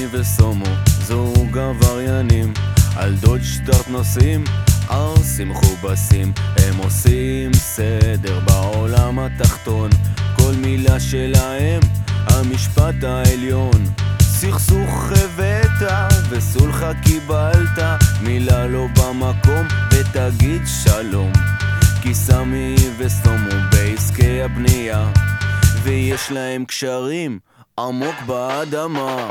וסומו, זוג עבריינים, על דודג'סטארט נוסעים, ערסים מכובסים. הם עושים סדר בעולם התחתון, כל מילה שלהם המשפט העליון. סכסוך הבאת וסולחה קיבלת, מילה לא במקום ותגיד שלום. כי סמי וסומו בעסקי הבנייה, ויש להם קשרים עמוק באדמה.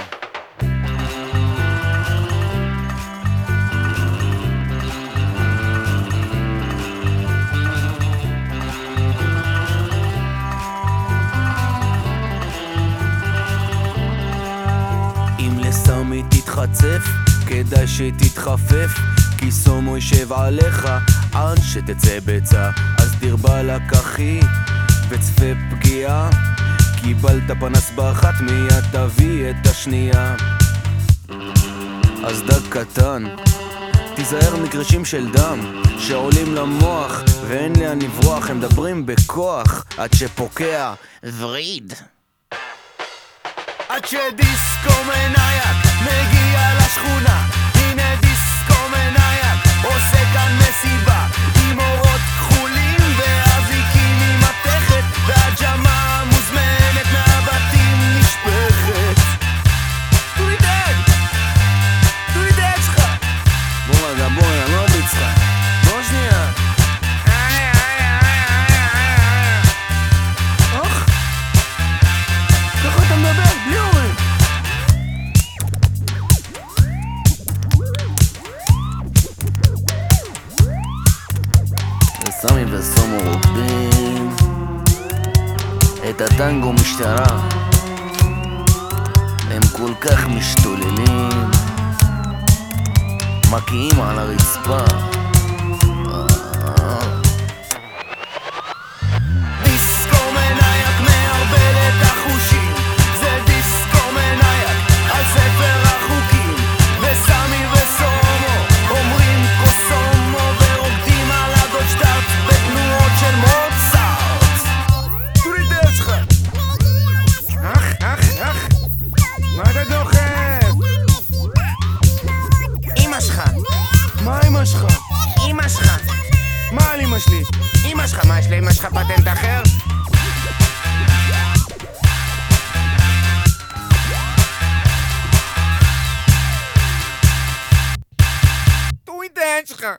אם לסמי תתחצף, כדאי שתתחפף, כי סומו יישב עליך עד שתצא ביצה. אז דיר בלק אחי וצפה פגיעה, קיבלת פנס באחת מיד תביא את השנייה. אז דג קטן, תיזהר מקרישים של דם שעולים למוח ואין לאן לברוח, הם מדברים בכוח עד שפוקע וריד. עד שדיסקו מנייק מגיע לשכונה, הנה דיסקו מנייק עושה כאן מסיבה עם אורות כחולים ואזיקים עם מתכת, והג'מה מוזמנת מהבתים נשפכת. תורי דג שלך, בוא רגע, אני לא אביץ לך, בוא שנייה. אוח, ככה אתה מדבר בלי אורים. סמי וסומו רוקדים את הטנגו משטרה, הם כל כך משתוללים, מקיאים על הרצפה. דיסקו מנייק מערבל את החושים, זה דיסקו מנייק על ספר החוקים. וסמי וסומו אומרים קוסומו ורוקדים על הדודג'סטארט בתנועות של מוצרט. תורי דרך שלך. אח, מה אתה דוחף? אמא שלך. מה אמא שלך? אמא שלך. מה על אמא שלי? אמא שלך, מה יש לאמא שלך פטנט אחר? תוריד את העין שלך.